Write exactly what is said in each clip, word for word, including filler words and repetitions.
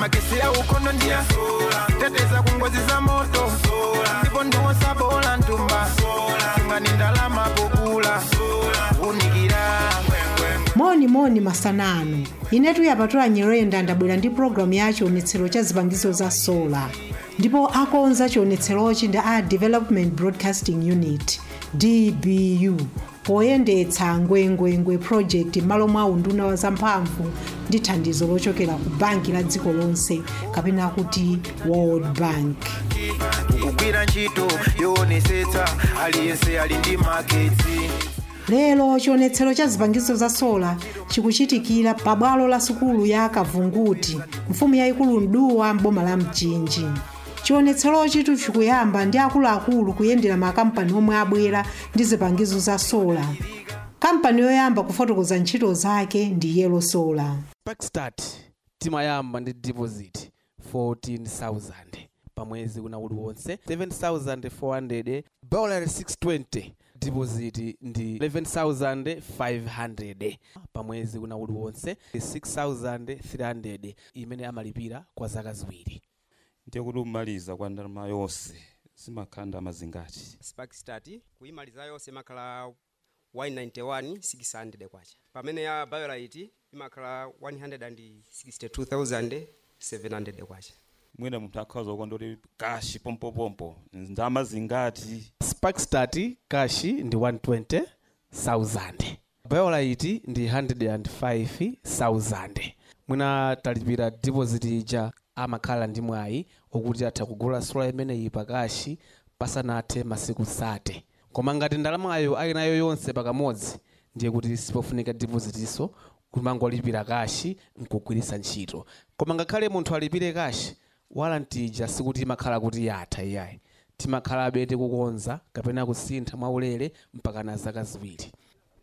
magesi ya ukono ndia teteza kungozi za moto ndipo ndiwo sabola ntumba ngani ndalama pokula unikira moni moni masanano inetu yapatula Nyirenda ndabwera ndi programu ya chionetsero cha zipangizo za solar ndipo akonza chionetserochi ndi a Development Broadcasting Unit D B U poyendetsa ngwengwengwe project malo mwa unduna wa zamphamvu ndi thandizo lochokera ku banki la dziko lonse kapena kuti World Bank. kugwira ntchito yoonetsetsa aliyense ali ndi maketsi. Lero chionetsero cha zipangizo za solar chikuchitikira pa bwalo la sukulu ya Kavunguti mfumu yayikulu Mduwa mboma la Mchinji. Chionetsero chitu chikuyamba ndi akuluakulu kuyendera makampani omwe abwera ndi zipangizo za solar. Kampani yoyamba kufotokoza ntchito zake ndi Yellow Solar. Sparkstart timayamba ndi deposit fourteen thousand pamwezi kuna uliwonse, seven thousand four hundred, Bowler six twenty deposit ndi eleven thousand five hundred pamwezi kuna uliwonse, six thousand three hundred imene amalipira kwa zaka ziwiri. Ndiye kuti umaliza kwa ndalama yonse simakhanda mazingati. Sparkstart kuimaliza yonse makhala one ninety-one six hundred kwacha, pamene ya Biolit imakhala one sixty-two thousand seven hundred kwacha. Mwina munthu akhoza kukondoti kashi pompo pompo ndalama zingati. Sparkstart kashi ndi one twenty thousand, Biolit ndi one hundred five thousand. Mwina talipira deposit ija amakhala ndi mwayi okuti atha kugula solar imene ipakashi pasanathe masiku sate. Koma ngati ndalamayo ali nayo yonse pakamodzi ndiye kuti sipofunika deposit iso kumangolipira kashi nkugwiritsa ntchito. Koma ngakhale munthu alipire kashi warranty ija sikuti imakhala kuti yatha iyayi, timakhala bete kukonza kapena kusintha mwaulere mpaka na zaka ziwiri.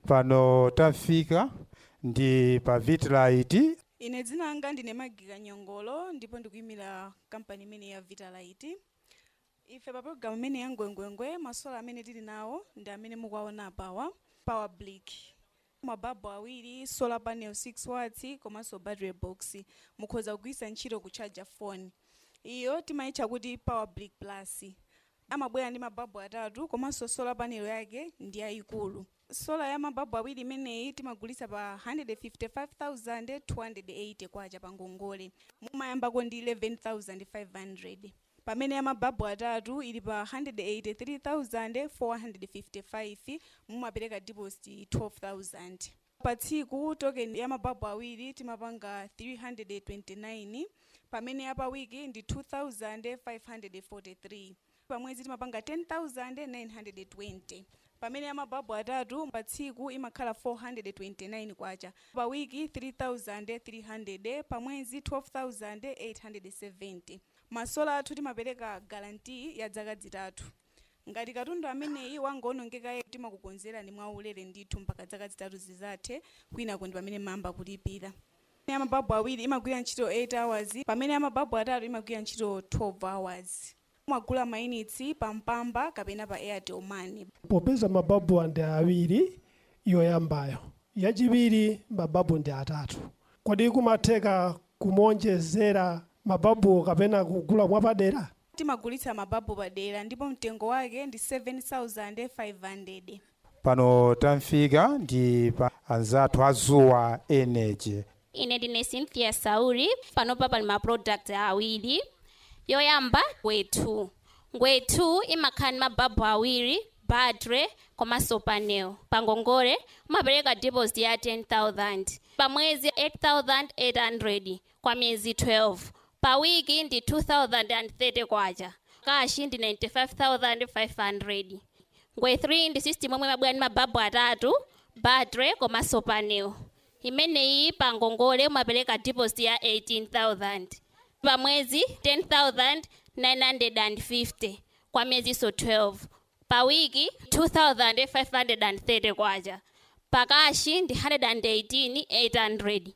Pano tafika ndi pa Vitalit. Ine dzina langa ndine Magiga Nyongolo ndipo ndikuyimira kampani imene ya Vitalit. Ife pa program imene ya ngwengwengwe masola amene tili nawo ndi amene mukuwaona pawa, power brick, mababu awiri, solar panel six watts komanso battery box mukhoza kugwiritsa ntchito kuchaja phone. Iyo timayitcha kuti power brick plus. Amabwera ndi mababu atatu komanso solar panel yake ndi yayikulu. Solar ya mababu awiri imeneyi timagulitsa pa one hundred fifty-five thousand two hundred eighty kwacha pa ngongole, mumayambako ndi eleven thousand five hundred. Pamene ya mababu atatu ili pa one hundred eighty-three thousand four hundred fifty-five, mumapereka deposit twelve thousand. Pa tsiku token ya mababu awiri timapanga three hundred twenty-nine, pamene ya pa wiki ndi two thousand five hundred forty-three, pamwezi timapanga ten thousand nine hundred twenty. Pamene ya mababu atatu pa tsiku imakhala four hundred twenty-nine kwacha, pa wiki three thousand three hundred, pamwezi twelve thousand eight hundred seventy. Masola athu timapereka guarantee ya zaka zitatu. Ngati katundu ameneyi wangonongeka timakukonzera ni mwaulere ndithu mpaka zaka zitatu zizathe, kwina kundi pamene mamba kulipira. Ya mababu awiri imagwira ntchito eight hours, pamene ya mababu atatu imagwira ntchito twelve hours. Mwagula mainitsi pampamba kapena pa Airtel Money. Popeza mababu ande awiri yoyambayo, yachibiri mababu ndi atatu. Kodi kumatheka kumonjezera mababu kapena kugula mwapadera? Timagulitsa mababu padera ndipo mtengo wake ndi seven thousand five hundred. Pano tamfika ndi pa anzathu azuwa energy. Ine ndine Cynthia Sauri, pano papa ma product awiri. Yoyamba ngwetu. Ngwetu imakhala mababu awiri, battery komanso panel. Pangongole umapereka deposit ya ten thousand, pamwezi eight thousand eight hundred, kwa miezi twelve. Pa wiki ndi two thousand thirty kwacha, kashi ndi ninety-five thousand five hundred. Ngwe three ndi system omwe mabwera ndi mababu atatu, battery komanso panel. Imeneyi pangongole umapereka deposit ya eighteen thousand, pamwezi ten thousand nine hundred fifty, kwa miezi so twelve. Pa wiki two thousand five hundred thirty kwacha, pakashi ndi one hundred eighteen thousand eight hundred.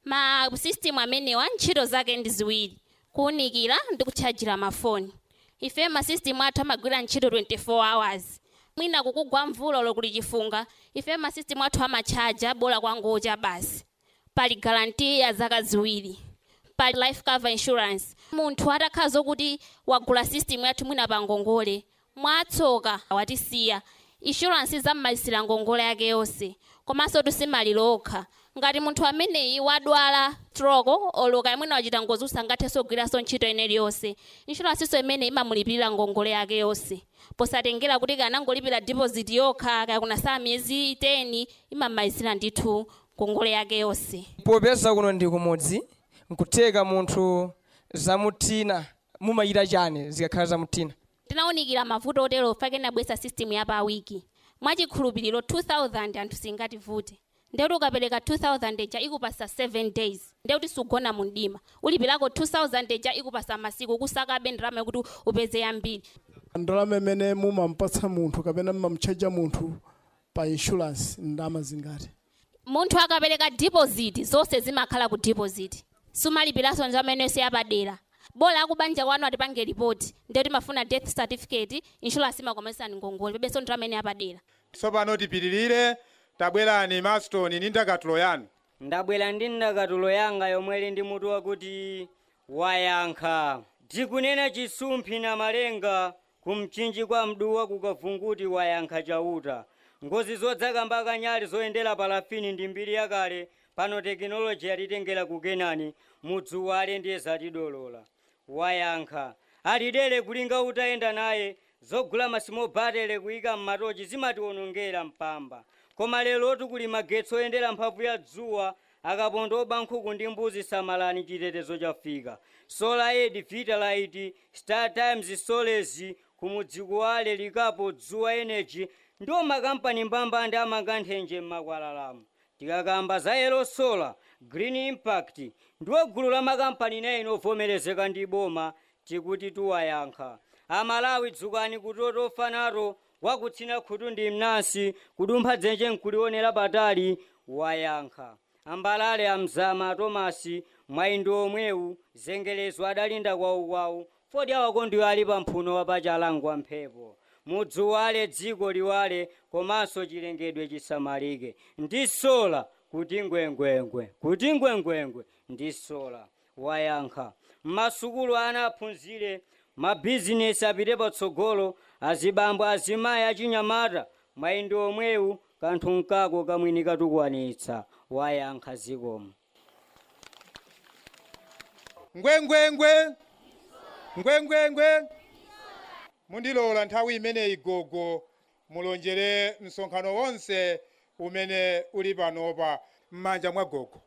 Ma system amenewa ntchito zake ndi ziwiri: kuunikira ndi kuchajira mafoni. Ife ma system athu amagwira ntchito twenty-four hours. Mwina kukugwa mvula lo kuli chifunga, ife ma system athu amachaja bola kwangocha basi. Pali guarantee ya zaka ziwiri. pa life cover insurance. Munthu atakhala zokuti wagula system yathu mwina pa ngongole mwatsoka watisiya insurance zam'malisira ngongole yake yonse komanso tusimaliro okha. Ngati munthu ameneyi wadwala stroke oloka imwene wachita ngozi usangathenso kugwiranso ntchito ineyi yonse, insurance so imene imamulipirira ngongole yake yonse posatengera kuti kanangolipira deposit yokha kakuna saa miyezi ten imamalizira ndithu ngongole yake yonse. Popeza kuno ndi kumudzi nkutheka munthu zamutina mumayira chani zikakhala zamutina. Tinawunikira mavuto otero fakena bwesa system ya pa wiki mwachikhulupiriro two thousand anthu singativute ndeuti ukapereka two thousand eja ikupasa seven days ndeuti sugona mundima ulipirako two thousand eja ikupasa masiku kusakabe ndalama kuti upeze yambiri. Ndalama imene mumampatsa munthu kapena mumamchaja munthu pa insurance ndalama zingati? Munthu akapereka deposit zonse zimakhala ku deposit sumalipiranso njamene siyapadera. Bola akubanja kwanu atipange report ndeuti mafuna death certificate insurance imakomesani ngongole pebeso ndamene yapadera. Tsopano tipitirire tabwerani Maston ni ndakatulo yanu. Ndabwera ndi ndakatulo yanga yomwe ili ndi mutu wakuti wayankha. Tikunena chisumphi na malenga kumchinji kwa mduwa kukavunguti wayankha chauta. Ngozi zodzaka mpaka nyali zoyendera palafini ndi mbiri yakale pano tekinoloji yatitengera kukenani mudzuwale ndiye zatidolola. Wayankha alidere kulinga utayenda naye zogula masimo batele kuyika mmatochi zimationongera mpamba. Koma lero tukuli magetsi oyendera mphamvu ya dzuwa akapondo obankhuku ndi mbuzi samalani chitetezo chafika. SolarAid, Vitalite, Star Times Solezi kumudzikuwale likapo dzuwa energy ndo makampani mbambande amanganthenje mmakwalalamu. Tikakamba za Yellow Solar, Green Impact ndiwo gulu la makampani nayi inovomerezeka ndi boma tikuti tuwayankha. Amalawi dzukani kutoto ofanaro wakutsina khutu ndi mnasi kudumpha dzenje nkulionera patali wayankha. Ambalale amzama Tomasi mwaindo omwewu zengelezo adalinda kwaukwawu fodi awako ndiwo ali pa mphuno wapachalangwa mphepo. Mudzuwale dziko liwale komanso chilengedwe chisamalike ndi sola kuti ngwengwengwe kuti ngwengwengwe ndi sola wayankha. Masukulu ana aphunzire mabizinesi apite patsogolo azibambo azimayi achinyamata mwaindo omwewu kanthu nkako kamwini katukwanitsa wayankha zikomo. Ngwengwengwe ngwengwengwe mundilola nthawi imene igogo mulonjere msonkhano wonse umene uli panopa m'manja mwa gogo.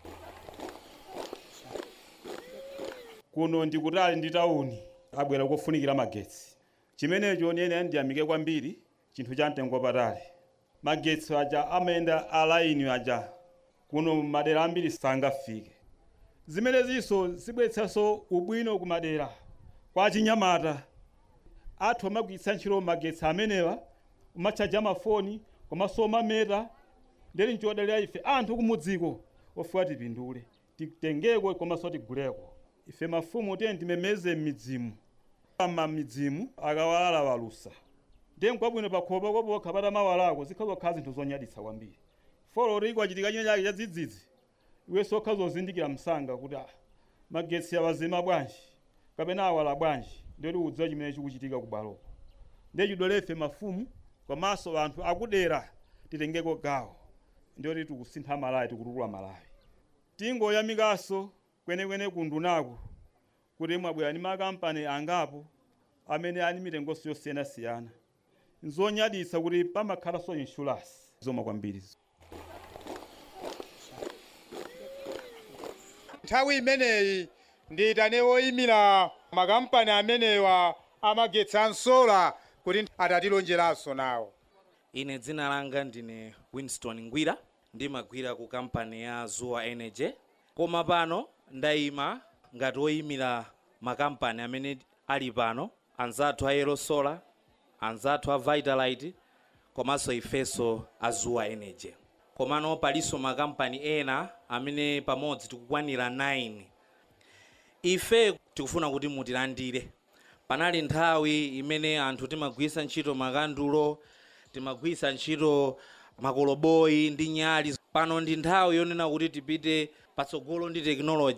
Kuno ndikutali ndi tauni abwera kufunikira magetsi. Chimenecho nene ndiyamike kwambiri chinthu cha mtengo patali. Magetsi aja amenda alaini aja kuno madera ambiri sangafike. Zimene ziso zibweretsanso ubwino kumadera kwa chinyamata athu amagwiritsa ntchito magetsi amenewa umachaja mafoni komanso mameta ndeli nchodalira ife anthu kumudziko ofuwa tipindule titengeko komanso tiguleko. Ife mafumu tiye timemeze midzimu ama midzimu akawalala walusa ndiye nkwabwino pakhopa kopo kapata mawalako zikhazo khazi zinthu zonyaditsa kwambiri. Folo riko achitika china chake cha dzidzidzi iwe sokha zozindikira msanga kuti magetsi awazima bwanji kapena awala bwanji ndiyoti udziwa chimene chikuchitika kubaloko. Ndiye chidolefe mafumu komanso anthu akudera titengeko gawo ndiyoti tikusintha Malawi tikutulula Malawi. Tingoyamikaso kwenekwene kundunaku kuti mwabwera ni makampani angapo amene ali mitengo yosiyanasiyana nzonyaditsa kuti pamakhalanso insurance zoma kwambiri. Nthawi imeneyi ndiyitane woyimira makampani amenewa amagetsi a sola kuti atatilonjeranso nawo. Ine dzina langa ndine Winston Ngwira ndimagwira ku kampani ya Zuwa Energy. Koma pano ndayima ngati woyimira makampani amene ali pano anzathu a Yellow Solar, anzathu a Vitalite komanso ifeso a Zuwa Energy. Komano paliso makampani ena amene pamodzi tikukwanira nine. Ife tikufuna kuti mutilandire. Panali nthawi imene anthu timagwisa ntchito makandulo, timagwisa ntchito makoloboyi ndi nyali. Pano ndi nthawi yonena kuti tipite patsogolo ndi technology.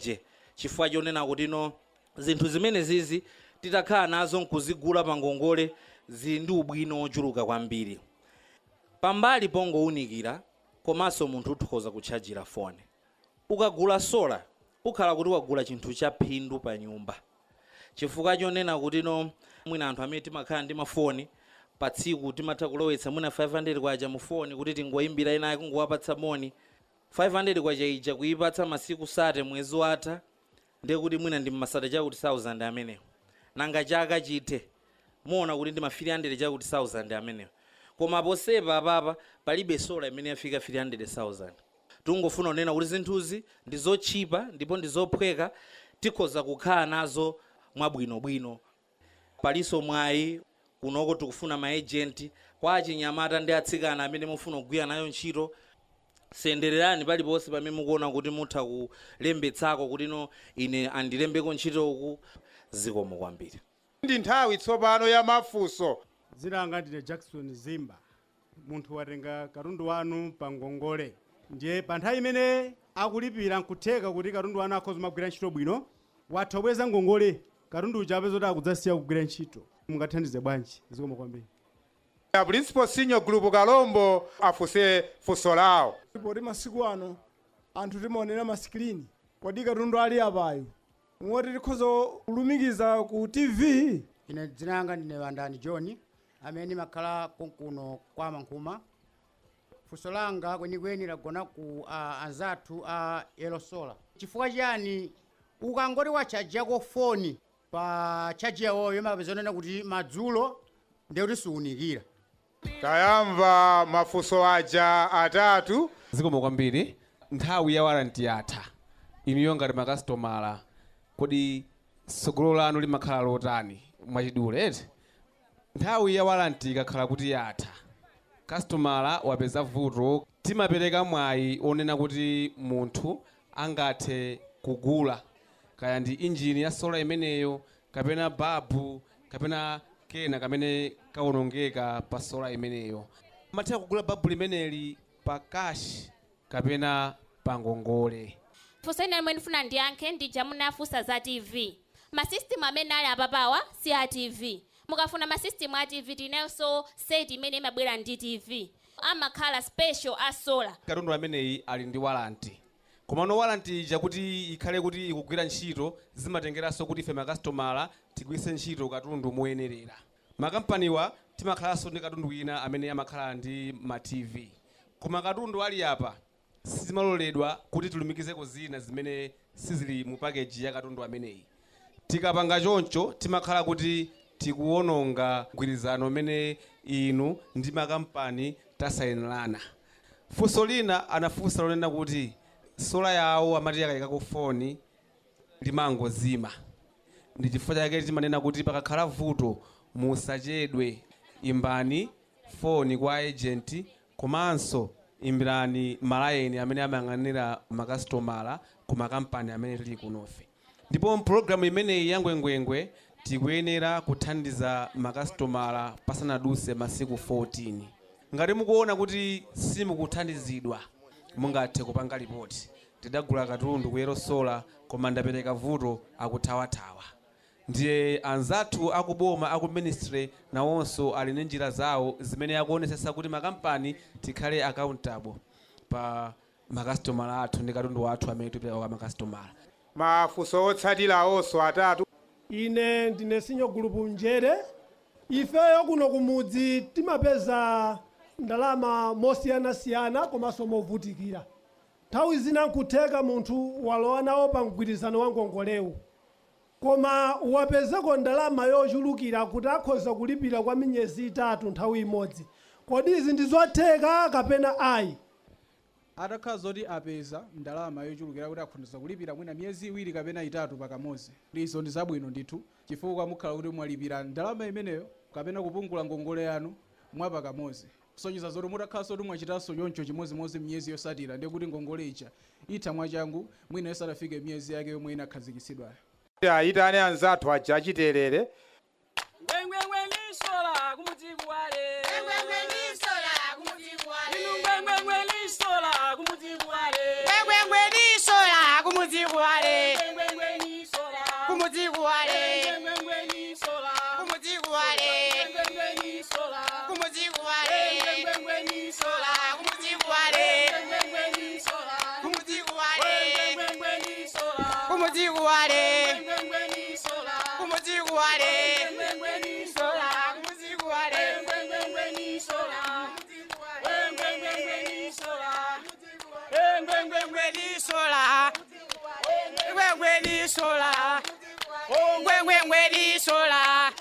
chifukwa chonena kuti no zinthu zimene zizi titakhala nazo nkuzigula pa ngongole zili ndi ubwino ochuluka kwambiri. Pambali pongowunikira komanso munthu ukhoza kutchajira foni. Ukagula sola ukhala kuti wagula chinthu cha phindu pa nyumba, chifukwa chonena kuti no mwina anthu amene timakhala ndi mafoni pa tsiku timatha kulowetsa mwina five hundred kwacha mu foni kuti tingoyimbira ena kungowapatsa moni. five hundred kwacha ija kuyipatsa masiku sate mwezi watha ndiye kuti mwina ndi masata chakuti one thousand amenewo, nanga chaka chithe muona kuti ndi ma three hundred chakuti one thousand amenewo. Koma posepa apapa palibe sola imene yafika three hundred thousand. Tungofuna kunena kuti zinthuzi ndi zochipa ndipo ndi zophweka, tikhoza kukhala nazo mwabwinobwino. Paliso mwayi kunoko tikufuna ma agent kwa achinyamata ndi atsikana amene mufuna kugwira nayo ntchito. Sendererani paliponse pamene mukuona kuti mutha kulembetsako kuti no ine andilembeko ntchito uku. Zikomo kwambiri. Ndi nthawi tsopano ya mafunso. Dzina langa ndine Jackson Zimba, munthu watenga katundu wanu pa ngongole. Ndiye pa nthawi imene akulipira nkutheka kuti katundu wanu akhoza magwira ntchito bwino, watha kubweza ngongole katundu uja apeza kuti akudzasiya kugwira ntchito. Mungathandize bwanji? Zikomo kwambiri. Ya Principal Senior Group Kalombo afuse funso lawo. Poti masiku ano anthu timaonera masikilini, kodi katundu ali apayo ngoti tikhoza kulumikiza ku T V. Ine dzina langa ndine Wandani John amene makhala konkuno kwa Mankhuma. Funso langa kwenikweni lagona ku uh, anzathu a uh, Yellow Solar. Chifukwa chani ukangoti wachajako foni pa chaji yawo yomapezonena kuti madzulo ndiye kuti siunikira? Tayamva mafunso aja atatu. Zikomo kwambiri. Nthawi ya warranty yatha. Inu ngati makasitomala kodi tsogolo lanu limakhala lotani mwachidule eti? Nthawi ya warranty ikakhala kuti yatha, kastomala wapeza vuto, timapereka mwayi onena kuti munthu angathe kugula kaya ndi injini ya sola imeneyo kapena babu kapena kena kamene kaonongeka pa sola imeneyo. Matha kugula babu limeneli pa cash kapena pa ngongole. Funso ina limene ndifuna ndiyankhe ndija munafunsa za T V. Masystem amene ali apapawa si a T V. Mukafuna masystem a T V tinenso set imene imabwera ndi T V. Amakhala special a solar. Katundu ameneyi ali ndi warranty. Koma no warranty ija kuti ikhale kuti ikugwira ntchito zimatengeranso kuti ife makasitomala tigwiritse ntchito katundu moyenerera. Makampaniwa timakhalanso ndi katundu wina amene amakhala ndi ma T V. Koma katundu ali apa sizimaloledwa kuti tilumikizeko zina zimene sizili mu package ya katundu ameneyi. Tikapanga choncho timakhala kuti tikuononga mgwirizano umene inu ndi makampani tasayinirana. Funso lina anafunsa lonena kuti sola yawo amati yakayikako foni limangozima. Ndi chifukwa chake timanena kuti pakakhala vuto musachedwe, imbani foni kwa agent komanso imbirani malayini amene amayang'anira makasitomala ku makampani amene tili kunofe. Ndipo program imeneyi ya ngwengwengwe tikuyenera kuthandiza makasitomala pasanaduse masiku fourteen. Ngati mukuona kuti simukuthandizidwa mungathe kupanga ripoti. Tidagula katundu ku Yellow Solar koma ndapereka vuto akuthawathawa. Ndiye anzathu akuboma aku ministry nawonso ali ndi njira zawo zimene akuonesesa kuti makampani tikhale accountable pa makasitomala athu ndi katundu wathu amene tipereka kwa makasitomala. Mafunso otsatira onso atatu. Ine ndine Senior Group Njere. Ifeyo kuno kumudzi timapeza ndalama mosiyanasiyana komanso movutikira. Nthawi zina nkutheka munthu walowa nawo pa mgwirizano wa ngongolewu, koma wapezeko ndalama yochulukira kuti akhoza kulipira kwa miyezi itatu nthawi imodzi. Kodi izi ndi zotheka kapena ayi? Atakhala zoti apeza ndalama yochulukira kuti akhoza kulipira mwina miyezi iwiri kapena itatu pakamozi. Izo ndi zabwino ndithu chifukwa mukhala kuti mwalipira ndalama imeneyo kapena kupungula ngongole yanu mwapakamozi. Kusonyeza zoti mutakhala zoti mwachitanso choncho chimozimozi miyezi yosatira ndiye kuti ngongole ija itha mwachangu mwina yosadafike miyezi yake yomwe inakhazikitsidwayo. Ayitane anzathu aja achiterere. Ngwengwengwe ni sola kumudzi kwale. Ngwengwengwe ni sola kumudzi kwale. Ngwengwengwe ni sola kumudzi kwale. Ngwengwengwe ni sola kumudzi kwale. Ngwengwengwe kumuzikuwale kumuzikuwale sola kumuzikuwale sola ngwengweni sola ngwengweni sola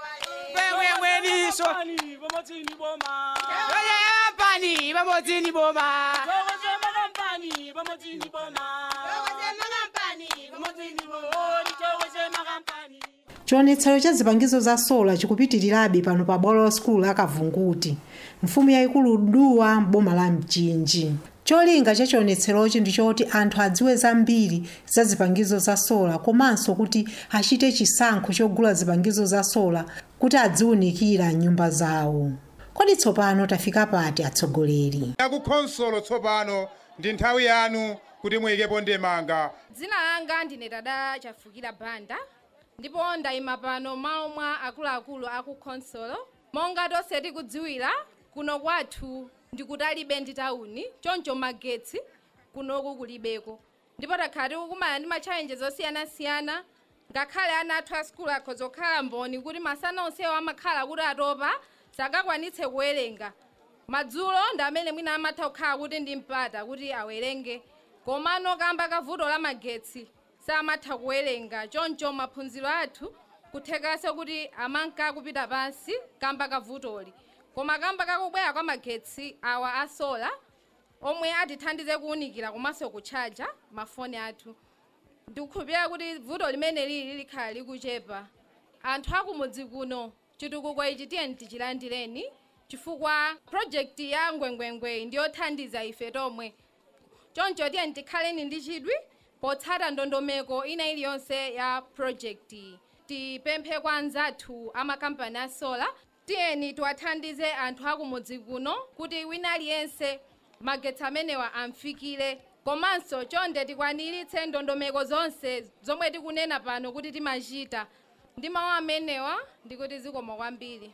ngwengweni sola Vamotini boma. oye ampani vamotini boma Tokoze makampani vamotini boma. Tokoze makampani vamotini boma. Tokoze makampani. chionetsero cha zipangizo za sola chikupitirirabe pano pa bwalo skulu la Kavunguti mfumu yayikulu Duwa m'boma la Mchinji. cholinga cha chionetserochi ndi choti anthu adziwe zambiri za zipangizo za sola komanso kuti achite chisankho chogula zipangizo za sola kuti adziwunikira nyumba zawo. Kodi tsopano tafika pati atsogoleri yakukhonsolo tsopano ndi nthawi yanu kuti muyikepo ndemanga. Dzina langa ndine Dada Chafukira Banda ndipo ndayima pano malo mwa akuluakulu aku khonsolo. Monga tonse tikudziwira kuno kwathu ndikutalibe ndi tauni choncho magetsi kunoku kulibeko ndipo takhala tikukumana ndi machallenges osiyanasiyana ngakhale ana athu a skulu akhoza kukhala mboni kuti masana onsewo amakhala kuti atopa sakakwanitse kuwerenga. Madzulo ndi amene mwina amatha kukhala kuti ndi mpata kuti awerenge komano kamba kavuto la magetsi samatha kuwerenga choncho maphunziro athu kuthekanso kuti amanka kupita pansi kamba kavutoli. Koma kamba kakubwera kwa magetsi awa asola omwe atithandize kuwunikira komanso kutchaja mafoni athu. Ndikukhulupirira kuti vuto limene lili likhala likuchepa. Anthu akumudzi kuno chitukuko ichi tiyeni tichilandireni chifukwa project ya ngwengwengwe ndiyothandiza ife tomwe. Choncho tiyeni tikhaleni ndi chidwi potsata ndondomeko ina iliyonse ya project. Tipemphe kwa anzathu amakampani asola tiyeni tiwathandize anthu akumudzi kuno kuti wina aliyense magetsi amenewa amfikire komanso chonde tikwaniritse ndondomeko zonse zomwe tikunena pano kuti timachita. Ndi mawu amenewa ndikuti zikomo kwambiri.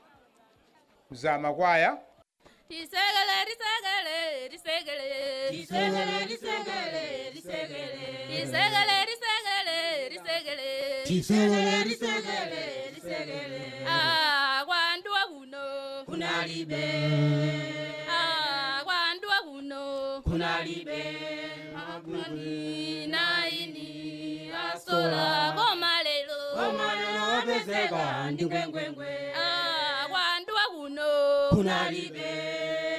Zamakwaya Tisegele, tisegele, tisegele. Tisegele, tisegele, tisegele. Tisegele, tisegele, tisegele. Tisegele, tisegele, tisegele. Ah, kwandua kuno. Kunalibe. Ah, kwandua kuno. Kunalibe. Makuni na ini asola koma lelo. Koma lelo wapezeka ndi ngwengwengwe. Ah, kwandua kuno. Kunalibe.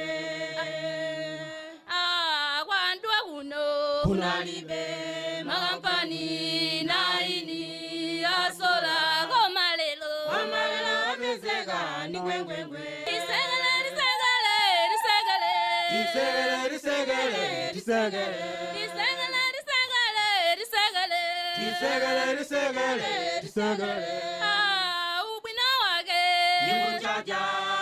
Ah, kwandua kuno. Kunalibe. Makampani na ini asola koma lelo. Koma lelo wapezeka ndi ngwengwengwe. Tisegele, tisegele, tisegele. Tisegele, tisegele, tisegele. Tisegele, tisegele, tisegele. Tisegele, tisegele, tisegele. Ah, ubwino wake. Ndikuchaja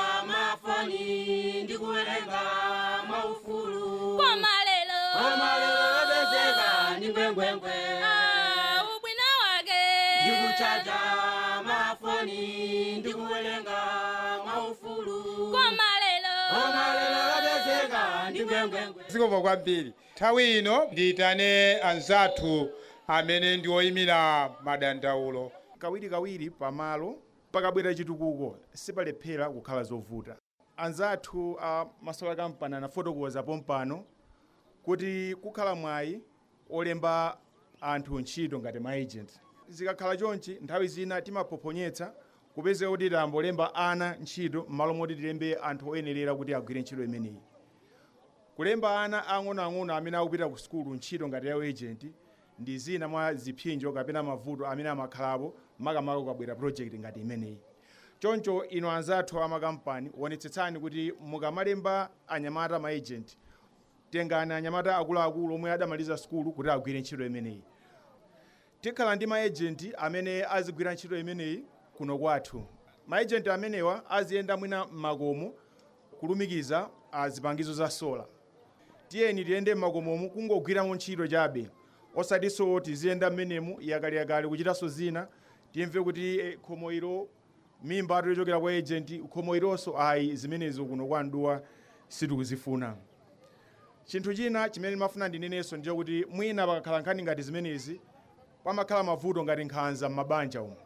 mafoni ndikuwerenga maufulu. Koma lelo. Koma lelo wapezeka ndi ngwengwengwe. Ah, ubwino wake. Ndikuchaja mafoni ndikuwerenga maufulu. Koma lelo. Koma lelo wapezeka ndi ngwengwengwe. zikomo kwambiri. Nthawi ino ndiyitane anzathu amene ndi oyimira madandaulo. Kawiri kawiri pamalo pakabwera chitukuko sipalephera kukhala zovuta. Anzathu a masola kampani anafotokoza pompano kuti kukhala mwayi olemba anthu ntchito ngati ma agent. Zikakhala chonchi nthawi zina timaphonyetsa kupeza kuti tambolemba ana ntchito m'malo moti tilembe anthu oyenerera kuti agwire ntchito imeneyi. Kulemba ana ang'onoang'ono amene akupita ku skulu ntchito ngati ya agent ndi zina mwa ziphinjo kapena mavuto amene amakhalapo makamaka kukabwera project ngati imeneyi. Choncho ino anzathu amakampani wonetsetsani kuti mukamalemba anyamata ma agent tengani anyamata akuluakulu omwe adamaliza skulu kuti agwire ntchito imeneyi. Tikhala ndi ma agent amene azigwira ntchito imeneyi kuno kwathu. Ma agent amenewa aziyenda mwina m'makomo kulumikiza zipangizo za sola. Tiyeni tiyende m'makomomo kungogwiramo ntchito chabe osatiso tiziyenda mmenemu yakaliyakali kuchitanso zina timve kuti eh, khomo ilo mimba atochokera kwa agent khomo ilonso ayi zimenezo kuno kwanduwa sitikuzifuna. Chinthu china chimene mafuna ndinenenso ndiye kuti mwina pakakhala nkhani ngati zimenezi pamakhala mavuto ngati nkhanza m'mabanja umu.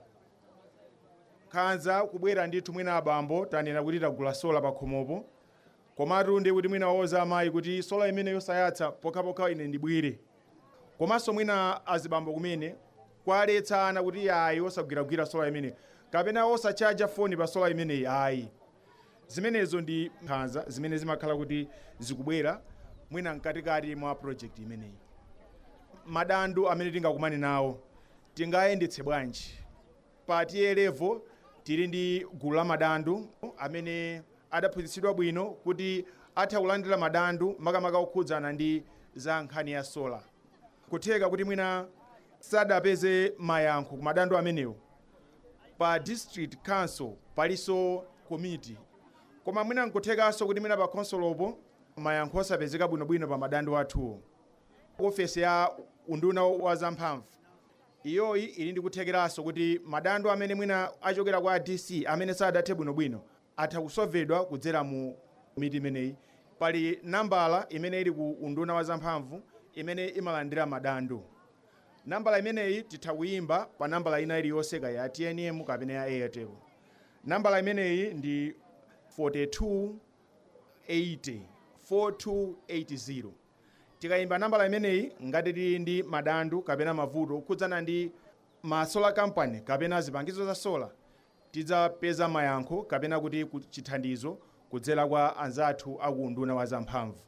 Nkhanza kubwera ndithu mwina abambo tanena kuti tagula sola pa khomopo, komatu ndi kuti mwina wawoza amayi kuti sola imene yosayatsa pokhapokha ine ndibwire. Komanso mwina azibambo kumene kwaletsa ana kuti ayi osagwiragwira sola imene kapena osachaja foni pa sola imeneyi ayi. Zimenezo ndi nkhanza zimene zimakhala kuti zikubwera mwina mkatikati mwa project imeneyi. Madandu amene tingakumane nawo tingayendetse bwanji? Pa tiye level tili ndi gulu la madandu amene adaphunzitsidwa bwino kuti atha kulandira madandu makamaka okhudzana ndi za nkhani ya sola. Kutheka kuti mwina sadapeze mayankho ku madandu amenewo, pa district council paliso committee, koma mwina nkuthekanso kuti mwina pa council opo mayankho osapezeka bwinobwino pa madandu athuwo. Ofesi ya unduna wa zamphamvu iyoyi ili ndi kuthekeranso kuti madandu amene mwina achokera kwa D C amene sadathe bwinobwino atha kusolvedwa kudzera mu komiti imeneyi. Pali nambala imene ili ku unduna wa zamphamvu imene imalandira madandu. Nambala imeneyi titha kuyimba pa nambala ina iliyonse ya T N M kapena ya Airtel. Nambala imeneyi ndi forty-two eighty forty-two eighty. Tikayimba nambala imeneyi ngati tili ndi madandu kapena mavuto kukhudzana ndi ma solar company kapena zipangizo za sola, tidzapeza mayankho kapena kuti chithandizo kudzera kwa anzathu aku unduna wa zamphamvu.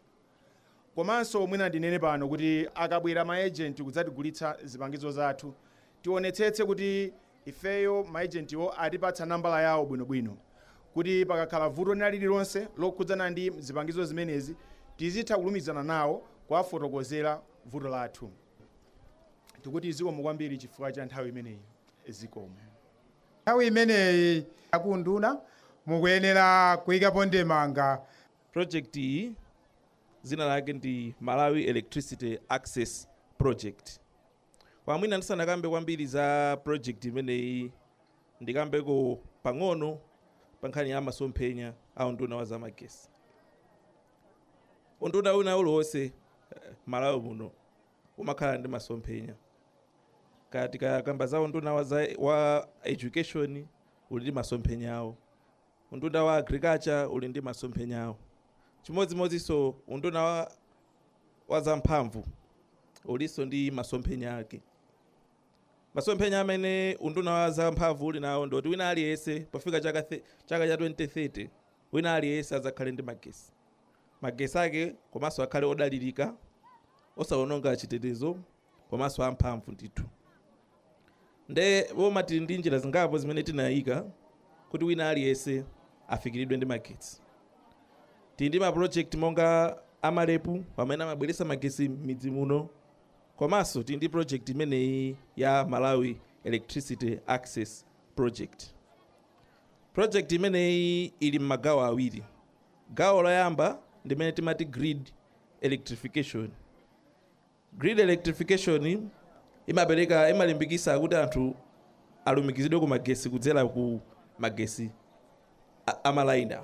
Komanso mwina ndinene pano kuti akabwera maagent kudzatigulitsa zipangizo zathu, tionetsetse kuti ifeyo maagentiwo atipatsa nambala yawo bwinobwino, kuti pakakhala vuto lina lililonse lokhudzana ndi zipangizo zimenezi tizitha kulumizana nawo kuwafotokozera vuto lathu. Tikuti zikomo kwambiri chifukwa cha nthawi imeneyi. Zikomo. Nthawi imeneyi akunduna mukuyenera kuyikapo ndemanga. Project iyi zina lake ndi Malawi Electricity Access Project. Kwa mwina ndisanakambe kwambiri za project imeneyi, ndikambeko pang'ono pa nkhani ya masomphenya a unduna wa zamagesi. Unduna una uliwonse Malawi muno umakhala ndi masomphenya. Katika kamba za unduna wa, za, wa education uli ndi masomphenya awo. Unduna wa agriculture uli ndi masomphenya awo. Chimodzimodzi so unduna wa, wa zamphamvu uliso ndi masomphenya ake. Masomphenya amene unduna wa zamphamvu uli nawo ndoti wina aliyense pofika chaka chaka cha twenty thirty wina aliyense adzakhale ndi magesi. Magesi ake komanso akhale odalirika, osawononga chitetezo komanso amphamvu ndithu. Nde boma tili ndi njira zingapo zimene tinayika kuti wina aliyense afikiridwe ndi magesi. Tili ndi ma project monga amalepu pamene amabweretsa magesi midzi muno, komanso tili ndi project imeneyi ya Malawi Electricity Access Project. Project imeneyi ili m'magawo awiri. Gawo loyamba ndimene timati grid electrification. Grid electrification imapereka imalimbikisa kuti anthu alumikizidwe ku magesi kudzera ku magesi amalaina.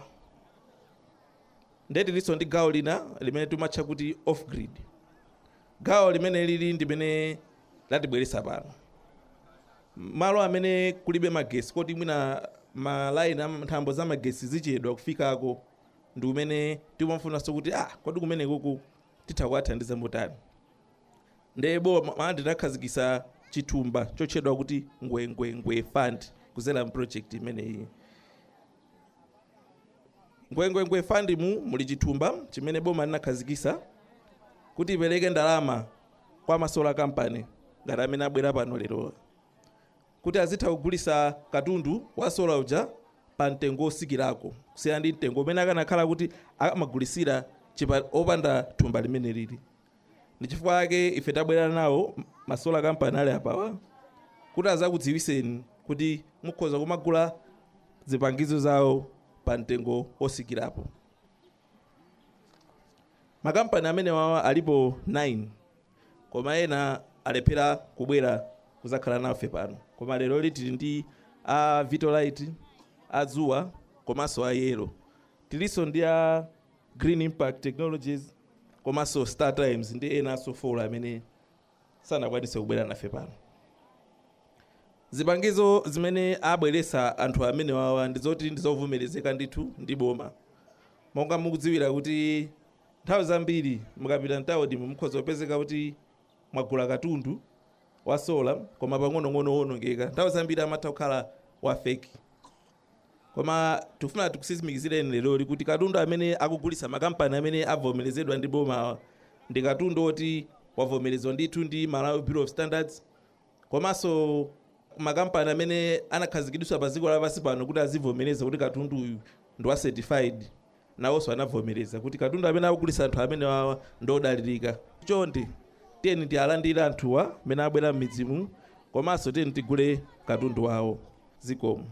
Ndeti liso ndi gawo lina limene timatcha kuti off grid. Gawo limene lili ndimene latibweretsa pano. Malo amene kulibe magesi koti mwina malaina nthambo za magesi zichedwa kufikako ndi umene timafunanso kuti ah kodi kumene kuku titha kuwathandiza motani. Ndebo mandi tinakhazikitsa chithumba chotchedwa kuti ngwengwe ngwe fund kudzera mu project imeneyi. Ngwengwe ngwe fund mu muli chithumba chimene boma linakhazikitsa kuti ipereke ndalama kwa masola company ngati amene abwera pano lero, kuti azitha kugulitsa katundu wa sola uja pa mtengo osikirako kusiyana ndi mtengo umene akanakhala kuti amagulisira opanda thumba limene lili. Ndi chifukwa ake ife tabwera nawo masola company ali apawa kuti azakudziwiseni kuti mukhoza kumagula zipangizo zawo pa mtengo osikirapo. Makampani amene wawa alipo nine, koma ena alephera kubwera kuzakhala nafe pano. Koma lero tili ndi a Vitolite, a Zuwa, komanso a Yellow. Tiliso ndi a Green Impact Technologies, komanso Star Times ndi ena so four amene sanakwanise kubwera nafe pano. Zipangizo zimene abweresa anthu amene wawa ndizoti ndizovomerezeka ndithu ndi boma. Monga mukudziwira kuti nthawi zambiri mukapita mtawuni mukhoza kupezeka kuti mwagula katundu wa sola koma pang'onong'ono wonongeka. Nthawi zambiri amatha kukhala wa fake. Koma tufuna tikusizimikizireni lero kuti katundu amene akugulisa makampani amene avomerezedwa ndi boma ndi katundu oti wavomerezwa ndithu ndi Malawi Bureau of Standards. Komanso makampani amene anakhazikidwa pa dziko lapansi pano kuti azivomereza kuti katundu uyu ndi wa certified nawonso anavomereza kuti katundu amene akugulisa anthu amene wawa ndodalirika. Chonde tiyeni tialandire anthuwa amene abwera m'midzimu komanso tiyeni tigule katundu wawo. Zikomo.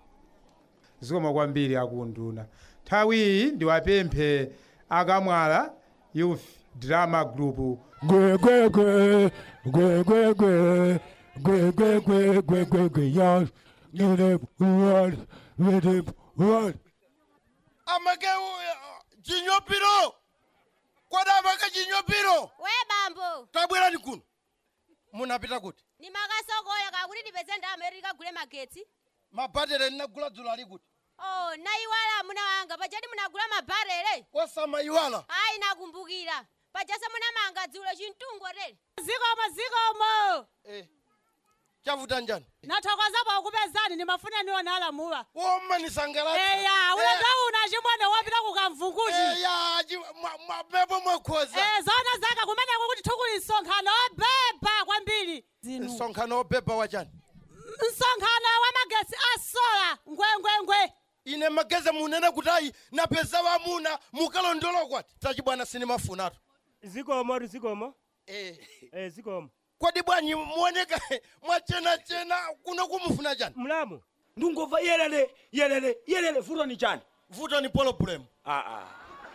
Zikomo kwambiri akunduna. Nthawi iyi ndiwapemphe akamwala Youth Drama Group. Gwe gwe gwe gwe gwe gwe gwe gwe gwe gwe gwe gwe yes nene what with what amake chinyopiro kwada amake chinyopiro we bambo tabwerani kuno munapita kuti ni makasokoya kakuti ndipeze ndaamerika gule magetsi mabatere ninagula dzulo ali kuti oh naiwala muna wanga pajadi munagula mabarele wasamaiwala ayi nakumbukira pajasa muna manga dzulo chintungo tele zikomo zikomo eh chavuta njani nathokoza pa kupezani nimafuna niona alamuwa woma nisangalati eya ule ndo una chimwene wapita kukamvukuti eya mapepo mwakhoza eh zona zaka kumene kuti thukuli nsonkhano obeba kwambiri nsonkhano obeba wachani nsonkhano wa magesi asola ngwengwengwe ine mageze munene kutayi napeza wamuna mukalondolo kwati tachibwana sinimafunatu zikomo zikomo eh eh zikomo kodi bwanyi muoneka mwachena chena kuno kumufuna chani mlamu ndungova yelele yelele yelele vuto ni chani vuto ni problem ah ah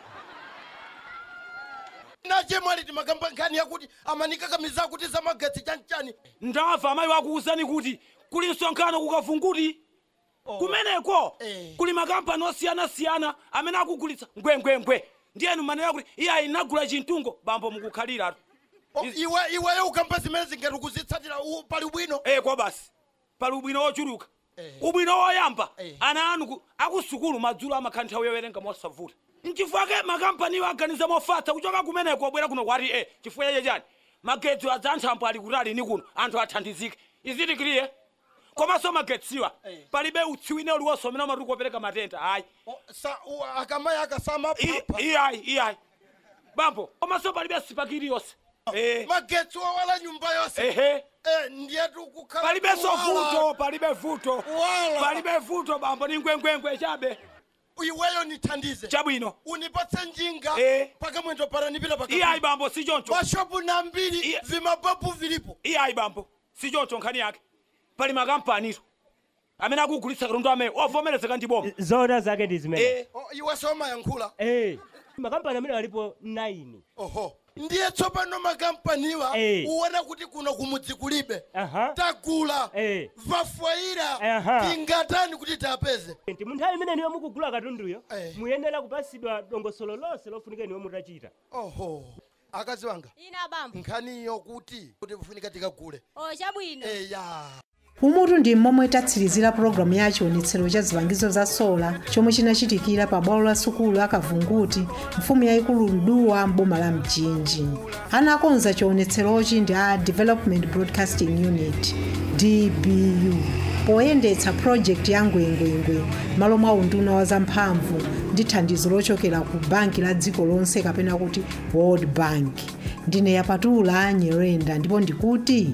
naje mwali timagamba ngani yakuti amanika kamiza kuti za magetsi chani chani ndafa amayi wakuuzani kuti kuli nsonkhano kukafunguti oh. kumeneko eh. kuli makampani osiyana siyana amene akugulitsa ngwengwengwe ndiyenu manena kuti iya inagula chintungo bambo mukukhalira Oh, iwe iwe ukamba zimene zingati kuzitsatira pali ubwino eh kwa basi pali ubwino wochuluka eh. ubwino woyamba eh. ana anu akusukulu madzulo amakhanitha uyewerenga mosavuta nchifake makampani waganiza mofata kuchoka kumeneko wabwera kuno kwati eh chifukwa yeje chani magetsi adzanthambo ali kutali ni kuno anthu athandizike iziti clear komanso magetsiwa eh. palibe utsiwine uliwonso amene amatuku opereka matenda ayi oh, sa akamaya akasama papa iyayi iyayi bambo komanso palibe sipakiri yonse Eh. Magetsi wala nyumba yose. Ehe. Eh ndiye tu kukhala. Palibe so vuto, palibe vuto. Wala. Palibe vuto bambo ni ngwengwengwe chabe. Iweyo nithandize. Chabwino. Unipatse njinga eh. paka mwendo para nipita paka. Iya bambo si joncho. Washopu na mbili vimababu vilipo. Iya bambo si joncho nkani yake. Pali makampani ito. Amena kugulitsa katundu ame ovomerezeka ndi boma. Zona zake ndi zimene. Eh. Oh, iwe soma yankhula. Eh. Makampani amene alipo nine. Oho. Ndiye tsopano makampaniwa hey. uwona kuti kuno kumudzi kulibe uh-huh. tagula hey. vafwaira uh-huh. tingatani kuti tapeze nti munthawi imene niwe mukugula katunduyo hey. muyenera kupasidwa dongosolo lonse lofunika niwe mutachita oho akazi wanga ina bambo nkhaniyo kuti kuti kufunika tikagule oh chabwino eya umutu ndi mmomwe tatsirizira pulogalamu ya chionetsero cha zipangizo za sola chomwe chinachitikira pa bwalo la sukulu akavunguti mfumu yayikulu Mduwa m'boma la Mchinji. Anakonza chionetserochi ndi a Development Broadcasting Unit D B U poyendetsa project ya ngwengwengwe malo mwa unduna wa zamphamvu ndi thandizo lochokera ku banki la dziko lonse kapena kuti World Bank. Ndine Yapatula Nyirenda ndipo ndikuti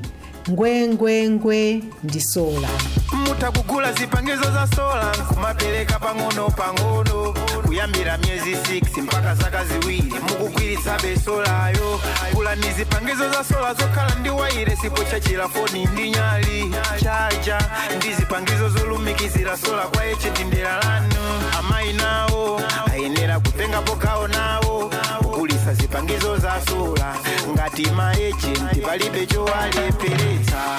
ngwengwengwe ndi sola. Mutakugula zipangizo za sola kumapeleka pang'ono pang'ono kuyambira miezi six mpaka zaka ziwiri mukugwiritsa besolayo. Kula ni zipangizo za sola zokhala ndi waire sipo chachira foni ndi nyali chaja ndi zipangizo zolumikizira sola kwa eche tindera lanu. Amayi nawo ayenera kutenga pokawo nawo kugulitsa zipangizo za sola ngati maeche palibe chowalepheretsa.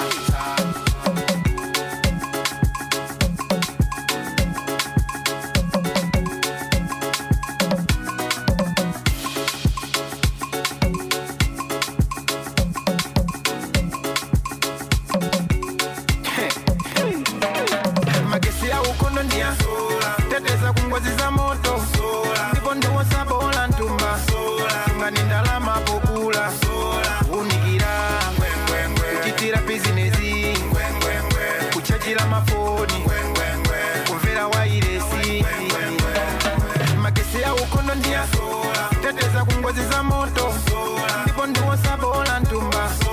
mafoni kumvera wairesi magesi ya ukondo ndiya teteza kungozi za moto ndipo ndiwosabola ntumba